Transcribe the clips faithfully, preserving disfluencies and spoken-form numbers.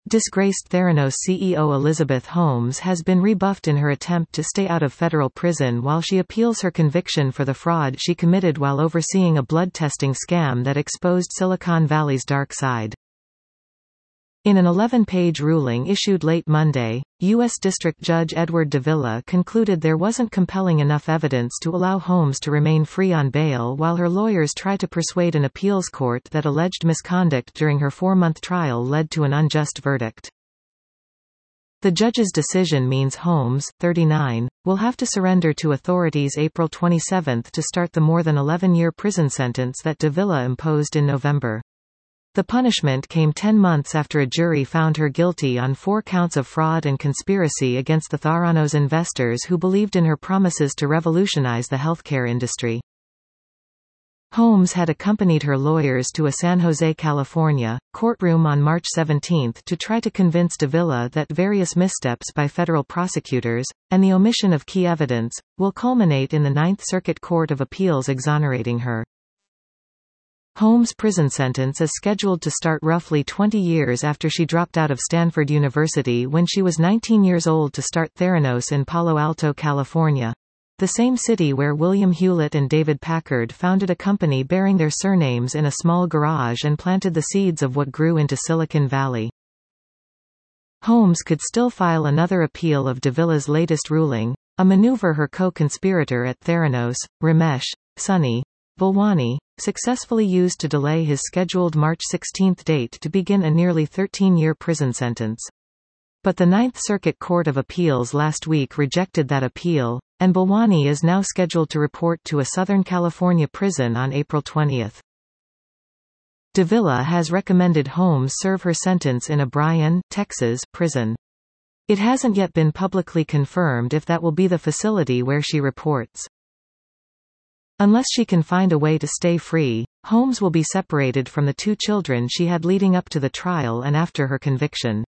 Disgraced Theranos C E O Elizabeth Holmes has been rebuffed in her attempt to stay out of federal prison while she appeals her conviction for the fraud she committed while overseeing a blood testing scam that exposed Silicon Valley's dark side. In an eleven-page ruling issued late Monday, U S District Judge Edward Davila concluded there wasn't compelling enough evidence to allow Holmes to remain free on bail while her lawyers try to persuade an appeals court that alleged misconduct during her four-month trial led to an unjust verdict. The judge's decision means Holmes, thirty-nine, will have to surrender to authorities April twenty-seventh to start the more than eleven-year prison sentence that Davila imposed in November. The punishment came ten months after a jury found her guilty on four counts of fraud and conspiracy against the Theranos investors who believed in her promises to revolutionize the healthcare industry. Holmes had accompanied her lawyers to a San Jose, California, courtroom on March seventeenth to try to convince Davila that various missteps by federal prosecutors, and the omission of key evidence, will culminate in the Ninth Circuit Court of Appeals exonerating her. Holmes' prison sentence is scheduled to start roughly twenty years after she dropped out of Stanford University when she was nineteen years old to start Theranos in Palo Alto, California, the same city where William Hewlett and David Packard founded a company bearing their surnames in a small garage and planted the seeds of what grew into Silicon Valley. Holmes could still file another appeal of Davila's latest ruling, a maneuver her co-conspirator at Theranos, Ramesh Sunny Balwani, successfully used to delay his scheduled March sixteenth date to begin a nearly thirteen-year prison sentence. But the Ninth Circuit Court of Appeals last week rejected that appeal, and Balwani is now scheduled to report to a Southern California prison on April twentieth. Davila has recommended Holmes serve her sentence in a Bryan, Texas, prison. It hasn't yet been publicly confirmed if that will be the facility where she reports. Unless she can find a way to stay free, Holmes will be separated from the two children she had leading up to the trial and after her conviction.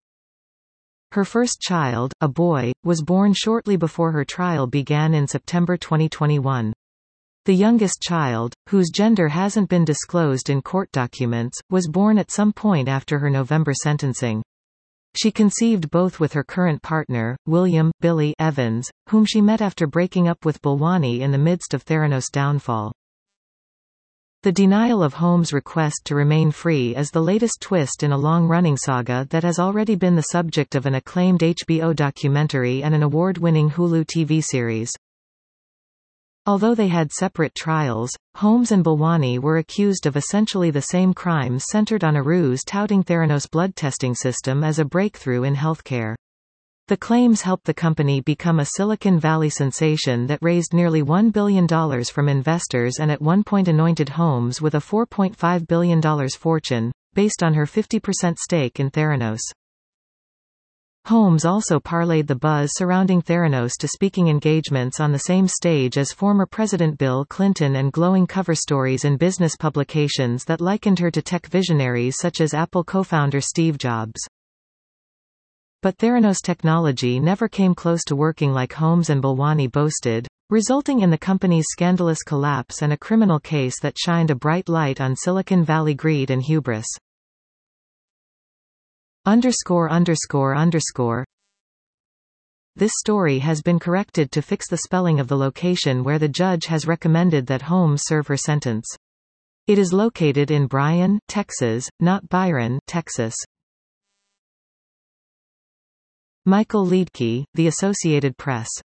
Her first child, a boy, was born shortly before her trial began in September twenty twenty-one. The youngest child, whose gender hasn't been disclosed in court documents, was born at some point after her November sentencing. She conceived both with her current partner, William Billy Evans, whom she met after breaking up with Balwani in the midst of Theranos' downfall. The denial of Holmes' request to remain free is the latest twist in a long-running saga that has already been the subject of an acclaimed H B O documentary and an award-winning Hulu T V series. Although they had separate trials, Holmes and Balwani were accused of essentially the same crimes centered on a ruse touting Theranos' blood testing system as a breakthrough in healthcare. The claims helped the company become a Silicon Valley sensation that raised nearly one billion dollars from investors and at one point anointed Holmes with a four point five billion dollars fortune, based on her fifty percent stake in Theranos. Holmes also parlayed the buzz surrounding Theranos to speaking engagements on the same stage as former President Bill Clinton and glowing cover stories in business publications that likened her to tech visionaries such as Apple co-founder Steve Jobs. But Theranos technology never came close to working like Holmes and Balwani boasted, resulting in the company's scandalous collapse and a criminal case that shined a bright light on Silicon Valley greed and hubris. Underscore underscore underscore. This story has been corrected to fix the spelling of the location where the judge has recommended that Holmes serve her sentence. It is located in Bryan, Texas, not Byron, Texas. Michael Liedtke, The Associated Press.